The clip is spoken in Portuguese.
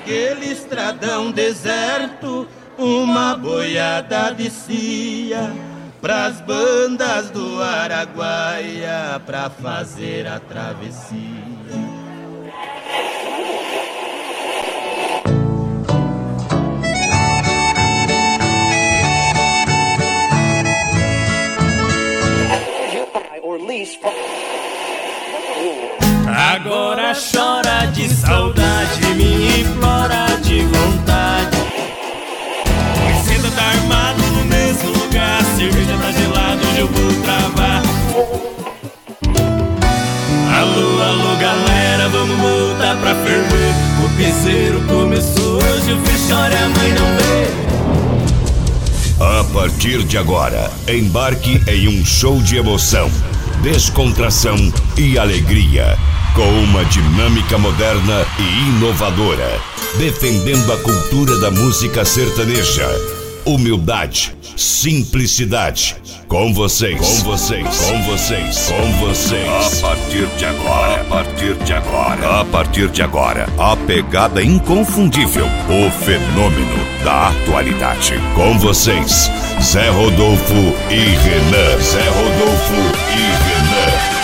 naquele estradão deserto, uma boiada descia pras bandas do Araguaia pra fazer a travessia. Agora chora de saudade, me implora de vontade. Pois cedo tá armado no mesmo lugar, cerveja tá gelada, hoje eu vou travar. Alô, alô galera, vamos voltar pra ferver. O piseiro começou hoje, o filho chora e a mãe não vê. A partir de agora, embarque em um show de emoção, descontração e alegria, com uma dinâmica moderna e inovadora, defendendo a cultura da música sertaneja. Humildade, simplicidade. Com vocês, com vocês, com vocês, com vocês. A partir de agora, a pegada inconfundível, o fenômeno da atualidade. Com vocês, Zé Rodolfo e Renan.